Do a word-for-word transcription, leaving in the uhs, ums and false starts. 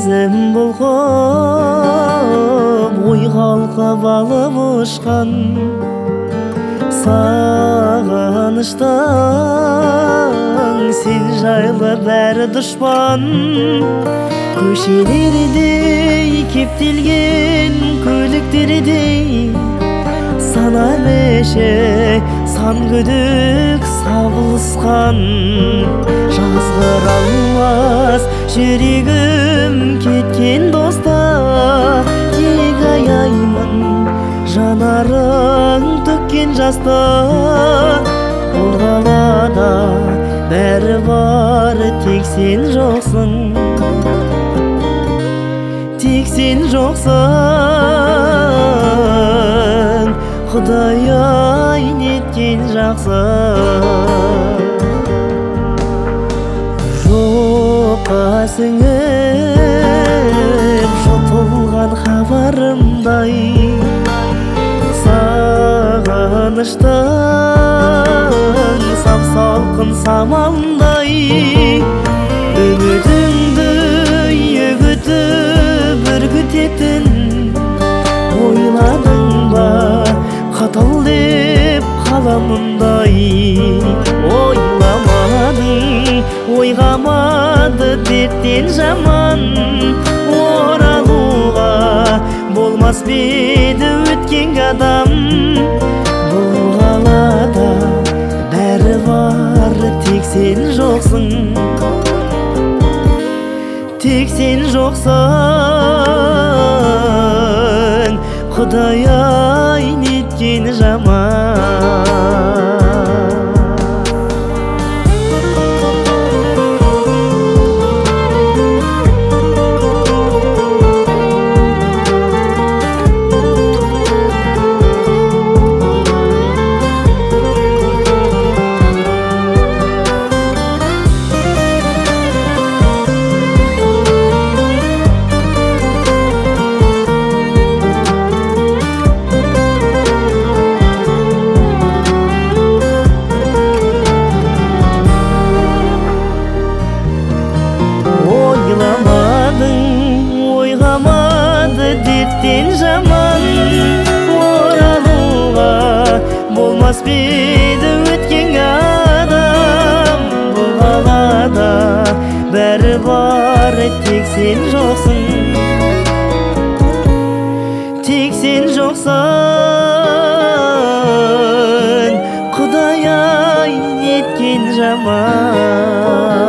сезім бұлқып ой қалқып алып ұшқан сағыныштың сен жайлы бәрі дұшпан көшелердей кептелген көліктердей сана мешек сан күдік сабылысқан жазғыра алмас жүрегім кеткен доста тек аяймын жанарың төккен жасты бұл қалада бәрі бар тек сен жоқсың тек сен жоқсың Құдай неткен жақсы жоққа сіңіп жұтылған хабарымдай сағыныштың сап-салқын самалдай үмітіңді үгітіп үркітетін ойладың ба қатал деп қаламындай ойламадың ойғамады дерттен жаман оралуға болмас беді өткен адам бұл қалада бәрі бар тек сен жоқсың тек сен жоқсың Құдай-ай неткен жаман дерттен жаман оралуға болмас беді өткен адам бұл қалада бәрі бар тек сен жоқсың тек сен жоқсың Құдай-ай неткен жаман